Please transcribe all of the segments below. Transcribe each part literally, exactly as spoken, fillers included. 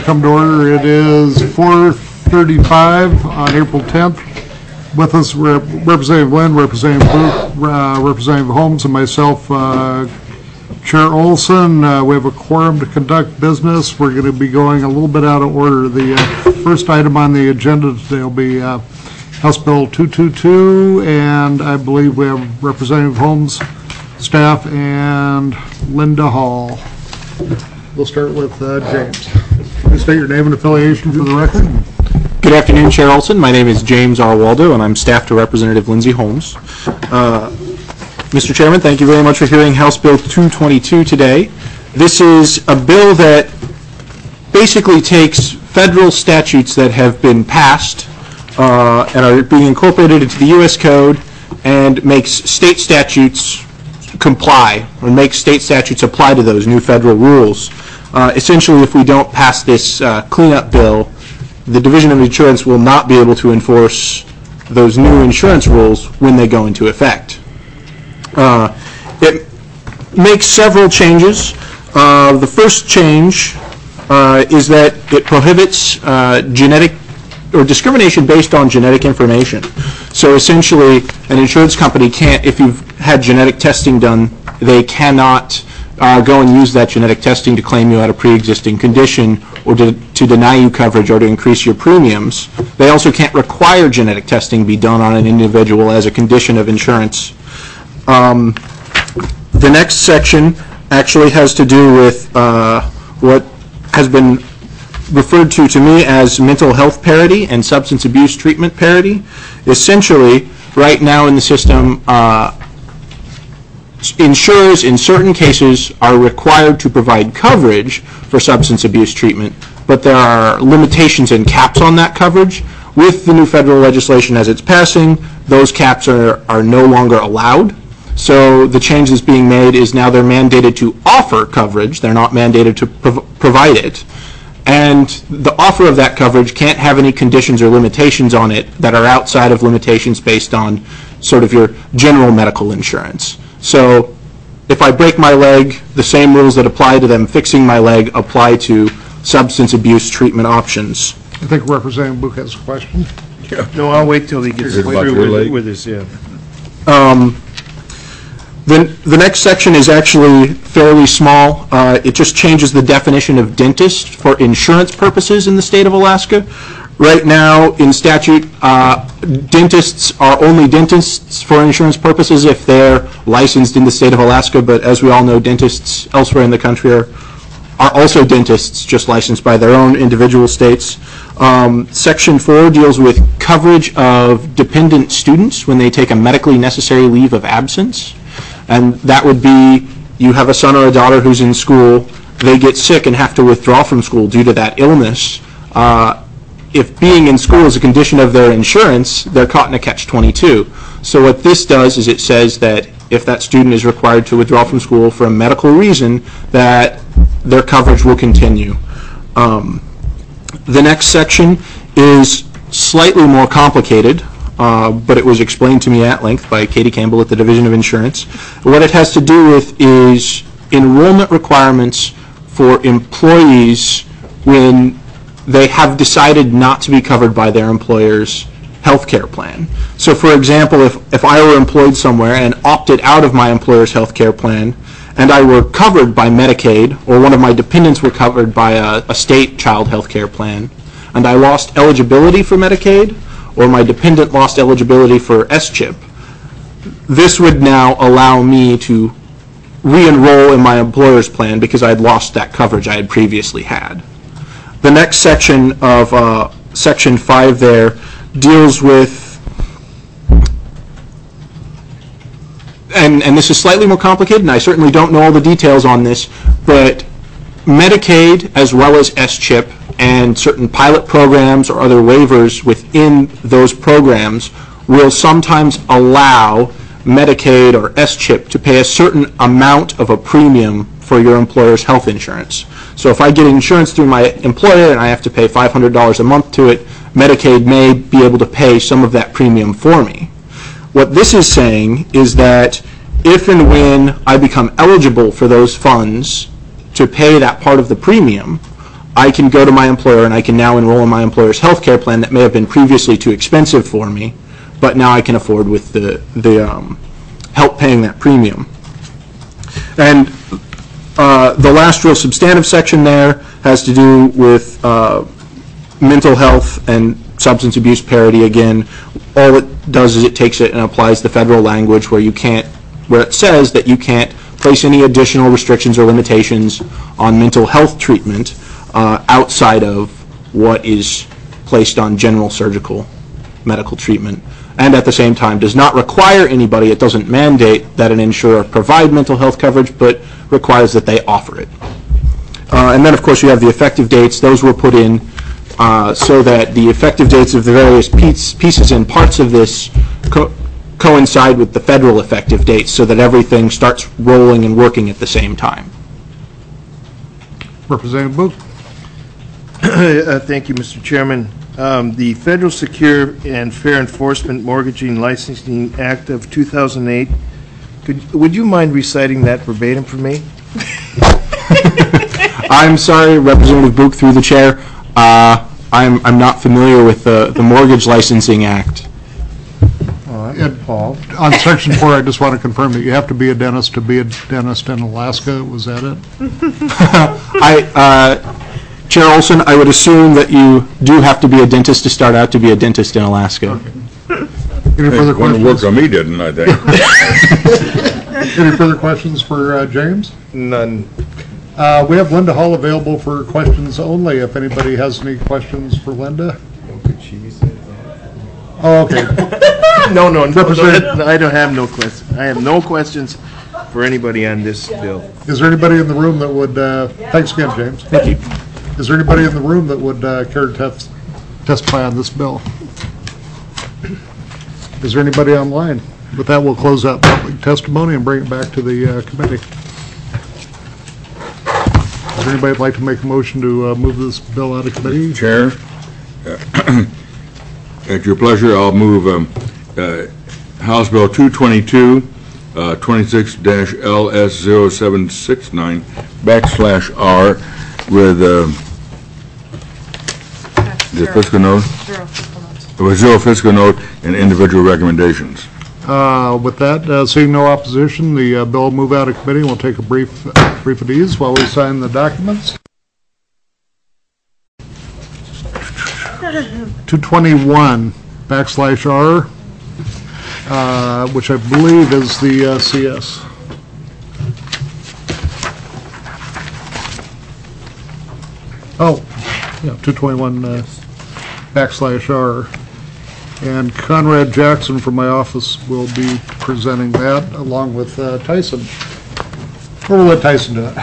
come to order. It is four thirty-five on April tenth. With us, Rep Representative Lynn, Representative Blue, uh, Representative Holmes, and myself, uh, Chair Olson. Uh, we have a quorum to conduct business. We're going to be going a little bit out of order. The uh, first item on the agenda today will be uh, House Bill two twenty-two, and I believe we have Representative Holmes, staff, and Linda Hall. We'll start with uh, James. Please state your name and affiliation for the record. Good afternoon, Chair Olson. My name is James R. Waldo, and I'm staff to Representative Lindsay Holmes. Uh, Mister Chairman, thank you very much for hearing House Bill two twenty-two today. This is a bill that basically takes federal statutes that have been passed uh, and are being incorporated into the U S Code and makes state statutes comply, or makes state statutes apply to those new federal rules. Uh, essentially, if we don't pass this uh, cleanup bill, the Division of Insurance will not be able to enforce those new insurance rules when they go into effect. Uh, it makes several changes. Uh, the first change uh, is that it prohibits uh, genetic or discrimination based on genetic information. So essentially, an insurance company can't, if you've had genetic testing done, they cannot uh, go and use that genetic testing to claim you had a pre-existing condition or to, to deny you coverage or to increase your premiums. They also can't require genetic testing be done on an individual as a condition of insurance. Um, the next section actually has to do with uh, what has been referred to to me as mental health parity and substance abuse treatment parity. Essentially, right now in the system, uh, insurers in certain cases are required to provide coverage for substance abuse treatment, but there are limitations and caps on that coverage. With the new federal legislation as it's passing, those caps are, are no longer allowed. So the change that's being made is now they're mandated to offer coverage. They're not mandated to prov provide it. And the offer of that coverage can't have any conditions or limitations on it that are outside of limitations based on sort of your general medical insurance. So if I break my leg, the same rules that apply to them fixing my leg apply to substance abuse treatment options. I think Representative Luke has a question. Yeah. No, I'll wait till he gets through with, with this. Yeah. Um, the, the next section is actually fairly small. Uh, it just changes the definition of dentist for insurance purposes in the state of Alaska. Right now, in statute, uh, dentists are only dentists for insurance purposes if they're licensed in the state of Alaska, but as we all know, dentists elsewhere in the country are, are also dentists, just licensed by their own individual states. Um, Section four deals with coverage of dependent students when they take a medically necessary leave of absence. And that would be, you have a son or a daughter who's in school, they get sick and have to withdraw from school due to that illness. Uh, if being in school is a condition of their insurance, they're caught in a catch twenty-two. So what this does is it says that if that student is required to withdraw from school for a medical reason, that their coverage will continue. Um, the next section is slightly more complicated, uh, but it was explained to me at length by Katie Campbell at the Division of Insurance. What it has to do with is enrollment requirements for employees when they have decided not to be covered by their employer's health care plan. So for example, if, if I were employed somewhere and opted out of my employer's health care plan and I were covered by Medicaid, or one of my dependents were covered by a, a state child health care plan, and I lost eligibility for Medicaid, or my dependent lost eligibility for S chip, this would now allow me to re-enroll in my employer's plan because I had lost that coverage I had previously had. The next section of uh, Section five there deals with, and, and this is slightly more complicated, and I certainly don't know all the details on this, but Medicaid as well as S chip and certain pilot programs or other waivers within those programs will sometimes allow Medicaid or S chip to pay a certain amount of a premium for your employer's health insurance. So if I get insurance through my employer and I have to pay five hundred dollars a month to it, Medicaid may be able to pay some of that premium for me. What this is saying is that if and when I become eligible for those funds to pay that part of the premium, I can go to my employer and I can now enroll in my employer's health care plan that may have been previously too expensive for me, but now I can afford with the, the um, help paying that premium. And uh, the last real substantive section there has to do with uh, mental health and substance abuse parity. Again, all it does is it takes it and applies the federal language where you can't, where it says that you can't place any additional restrictions or limitations on mental health treatment uh, outside of what is placed on general surgical medical treatment, and at the same time does not require anybody, it doesn't mandate that an insurer provide mental health coverage, but requires that they offer it. Uh, and then, of course, you have the effective dates. Those were put in uh, so that the effective dates of the various piece, pieces and parts of this co coincide with the federal effective dates so that everything starts rolling and working at the same time. Representative Booth. Uh, Thank you, Mister Chairman. Um, The Federal Secure and Fair Enforcement Mortgaging Licensing Act of two thousand eight, could, would you mind reciting that verbatim for me? I'm sorry, Representative Book, through the chair. Uh, I'm, I'm not familiar with the, the Mortgage Licensing Act. And Paul, on section four, I just want to confirm that you have to be a dentist to be a dentist in Alaska. Was that it? I, uh, Chair Olson, I would assume that you do have to be a dentist to start out to be a dentist in Alaska. Okay. Any further One questions? that worked on me didn't, I think. Any further questions for uh, James? None. Uh, we have Linda Hall available for questions only. If anybody has any questions for Linda. Oh, okay. No, no, no, Representative- no, I don't have no questions. I have no questions for anybody on this bill. Is there anybody in the room that would, uh, thanks again, James. Thank you. Is there anybody in the room that would uh, care to tes testify on this bill? Is there anybody online? With that, we'll close out public testimony and bring it back to the uh, committee. Is there anybody that'd like to make a motion to uh, move this bill out of committee? Chair, uh, at your pleasure, I'll move um, uh, House Bill two twenty-two, uh, twenty-six L S zero seven six nine backslash R with uh, the fiscal note, Zero fiscal notes. with zero fiscal note and individual recommendations. Uh, With that, uh, seeing no opposition, the uh, bill will move out of committee, and we'll take a brief, brief of ease while we sign the documents. two twenty-one backslash R, uh, which I believe is the uh, C S. Oh, yeah, two twenty-one uh, backslash R. And Conrad Jackson from my office will be presenting that along with uh, Tyson. Or we'll let Tyson do it.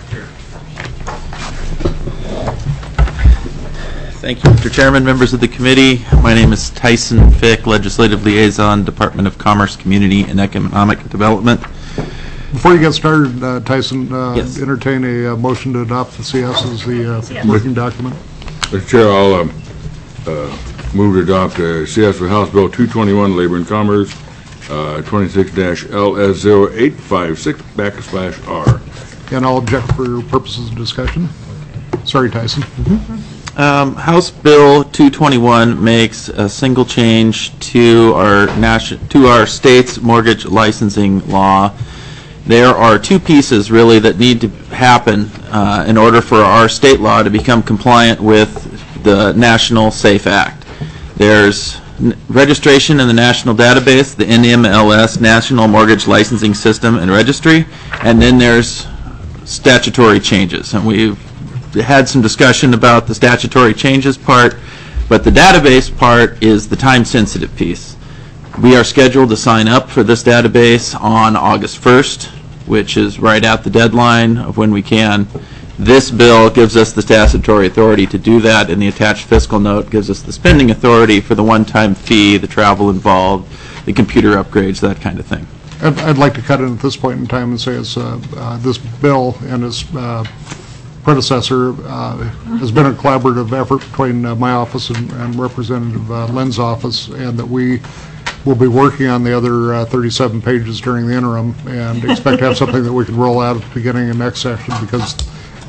Thank you, Mister Chairman, members of the committee. My name is Tyson Fick, Legislative Liaison, Department of Commerce, Community, and Economic Development. Before you get started, uh, Tyson, uh, Yes. entertain a uh, motion to adopt the C S as the uh, working document. Mister Chair, I'll um, uh, move to adopt uh, C S for House Bill two twenty-one, Labor and Commerce, uh, twenty-six L S zero eight five six backslash R. And I'll object for purposes of discussion. Sorry, Tyson. Um, House Bill two twenty-one makes a single change to our nation, to our state's mortgage licensing law. There are two pieces really that need to happen uh, in order for our state law to become compliant with the National SAFE Act. There's n registration in the national database, the N M L S, National Mortgage Licensing System and Registry, and then there's statutory changes. And we've had some discussion about the statutory changes part, but the database part is the time-sensitive piece. We are scheduled to sign up for this database on August first, which is right at the deadline of when we can. This bill gives us the statutory authority to do that, and the attached fiscal note gives us the spending authority for the one-time fee, the travel involved, the computer upgrades, that kind of thing. I'd, I'd like to cut in at this point in time and say it's, uh, uh, this bill and its uh, predecessor uh, has been a collaborative effort between uh, my office and, and Representative uh, Lynn's office, and that we will be working on the other uh, thirty-seven pages during the interim, and expect to have something that we can roll out at the beginning of next session, because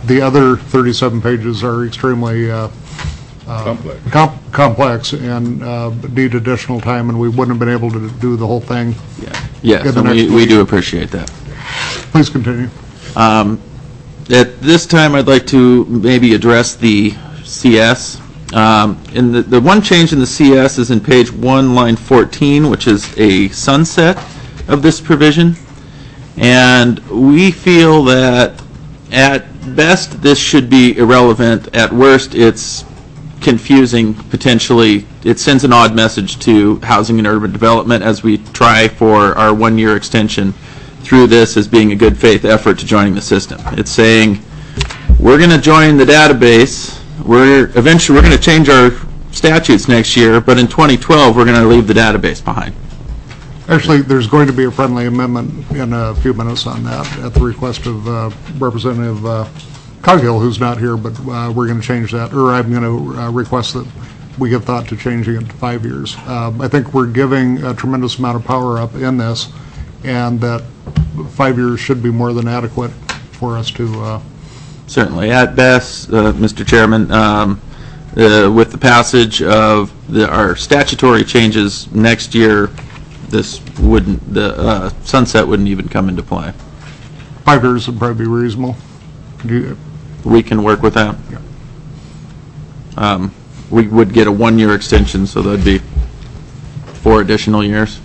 the other thirty-seven pages are extremely uh, Complex. com- complex and uh, need additional time, and we wouldn't have been able to do the whole thing. Yes, Get the and we, next we one. do appreciate that. Please continue. Um, At this time, I'd like to maybe address the C S. Um, And the, the one change in the C S is in page one, line fourteen, which is a sunset of this provision. And we feel that at best, this should be irrelevant. At worst, it's confusing, potentially. It sends an odd message to housing and urban development as we try for our one-year extension through this as being a good faith effort to joining the system. It's saying, we're going to join the database, we're eventually, we're going to change our statutes next year, but in twenty twelve, we're going to leave the database behind. Actually, there's going to be a friendly amendment in a few minutes on that at the request of uh, Representative uh, Coghill, who's not here, but uh, we're going to change that, or I'm going to uh, request that we give thought to changing it to five years. Um, I think we're giving a tremendous amount of power up in this, and that five years should be more than adequate for us to, uh, Certainly. At best, uh, Mister Chairman, um, uh, with the passage of the, our statutory changes next year, this wouldn't, the uh, sunset wouldn't even come into play. five years would probably be reasonable. Do you- We can work with that. Yeah. Um, We would get a one-year extension, so that'd be four additional years.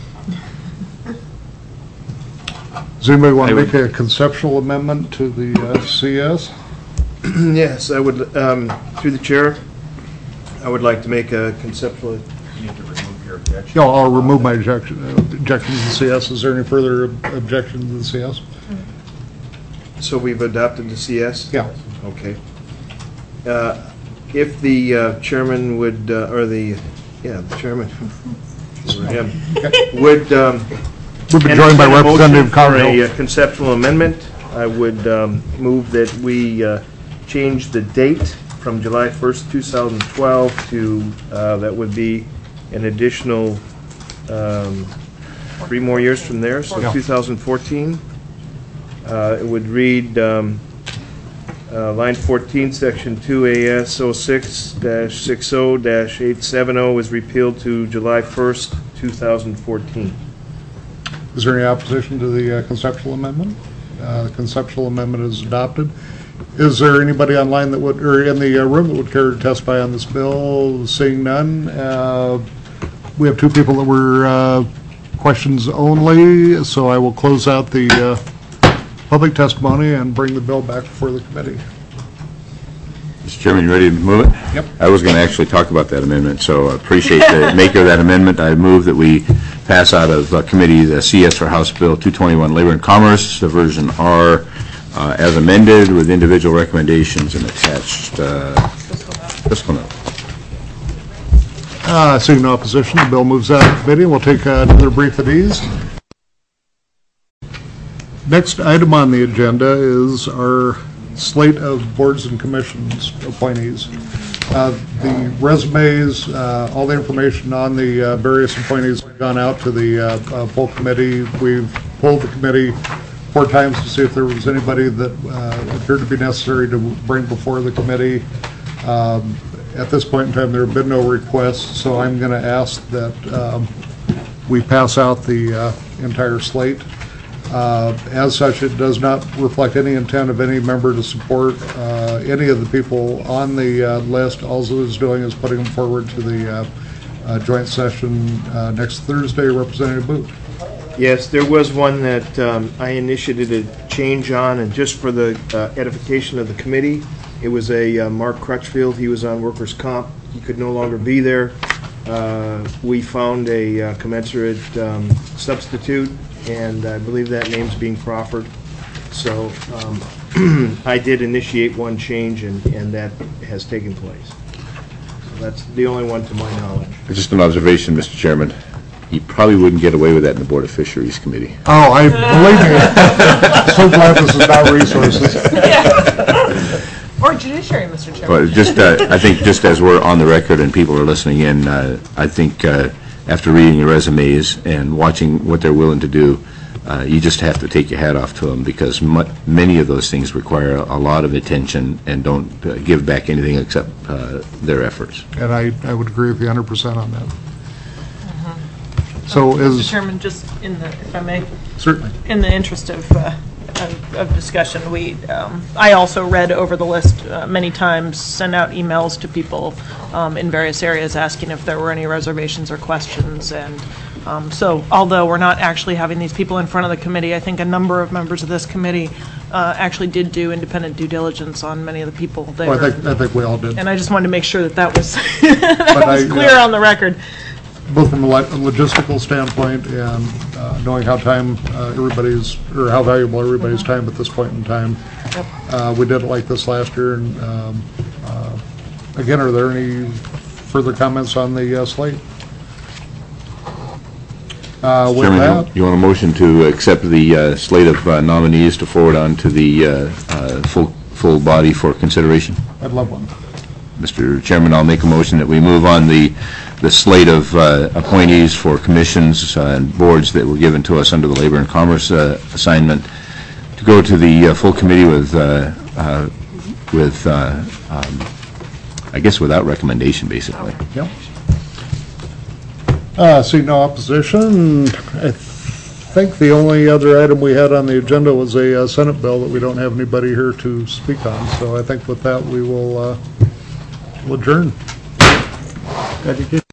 Does anybody want I to would- make a conceptual amendment to the uh, C S? Yes, I would, um, through the chair, I would like to make a conceptual, Yeah, I'll remove my objection, uh, objection to the C S. Is there any further ob- objection to the C S? so we've adopted the C S? Yeah. Okay. Uh, If the uh, chairman would, uh, or the, yeah, the chairman, or him, would um, We've been joined by entertain a motion Representative for a Coghill. uh, conceptual amendment, I would um, move that we uh, change the date from July first, two thousand twelve to, uh, that would be an additional um, three more years from there, so Yeah. two thousand fourteen. Uh, It would read, um, uh, line fourteen, section two A S oh six dash six oh dash eight seven oh is repealed to July first, two thousand fourteen. Is there any opposition to the uh, conceptual amendment? Uh, The conceptual amendment is adopted. Is there anybody online that would, or in the uh, room that would care to testify on this bill? Seeing none, uh, we have two people that were uh, questions only, so I will close out the uh, public testimony and bring the bill back before the committee. Mister Chairman, you ready to move it? Yep. I was going to actually talk about that amendment, so I appreciate the maker of that amendment. I move that we pass out of uh, committee the C S for House Bill two twenty-one, Labor and Commerce, the version R, uh, as amended with individual recommendations and attached uh, fiscal note. Uh, Seeing no opposition, the bill moves out of committee. We'll take uh, another brief of these. Next item on the agenda is our slate of boards and commissions appointees. Uh, The resumes, uh, all the information on the uh, various appointees have gone out to the uh, uh, full committee. We've pulled the committee four times to see if there was anybody that uh, appeared to be necessary to bring before the committee. Um, At this point in time, there have been no requests, so I'm going to ask that um, we pass out the uh, entire slate. Uh, As such, it does not reflect any intent of any member to support uh, any of the people on the uh, list. All it is doing is putting them forward to the uh, uh, joint session uh, next Thursday. Representative Booth. Yes, there was one that um, I initiated a change on, and just for the uh, edification of the committee, it was a uh, Mark Crutchfield. He was on workers' comp. He could no longer be there. Uh, We found a uh, commensurate um, substitute, and I believe that name's being proffered. So um, I did initiate one change, and, and that has taken place. So that's the only one to my knowledge. Just an observation, Mister Chairman. You probably wouldn't get away with that in the Board of Fisheries Committee. Oh, I believe me. So glad this is not resources. Or judiciary, Mister Chairman. But just, uh, I think just as we're on the record and people are listening in, uh, I think uh, after reading your resumes and watching what they're willing to do, uh, you just have to take your hat off to them, because mu- many of those things require a lot of attention and don't uh, give back anything except uh, their efforts. And I, I would agree with you one hundred percent on that. So Mister is, Chairman, just in the, if I may, certainly. in the interest of, uh, of of discussion, we, um, I also read over the list uh, many times, sent out emails to people um, in various areas asking if there were any reservations or questions. And um, so although we're not actually having these people in front of the committee, I think a number of members of this committee uh, actually did do independent due diligence on many of the people there. Well, I think, I think we all did. And I just wanted to make sure that that was, that I, was clear uh, on the record. Both from a lo- a logistical standpoint and uh, knowing how time uh, everybody's, or how valuable everybody's time at this point in time. Yep. Uh, We did it like this last year, and um, uh, again, are there any further comments on the uh, slate? Uh, With Chairman, that, you- you want a motion to accept the uh, slate of uh, nominees to forward on to the uh, uh, full full body for consideration? I'd love one. Mister Chairman, I'll make a motion that we move on the the slate of uh, appointees for commissions uh, and boards that were given to us under the Labor and Commerce uh, assignment to go to the uh, full committee with, uh, uh, with uh, um, I guess without recommendation, basically. Yep. Uh, See no opposition. I think the only other item we had on the agenda was a uh, Senate bill that we don't have anybody here to speak on. So I think with that, we will uh, will adjourn.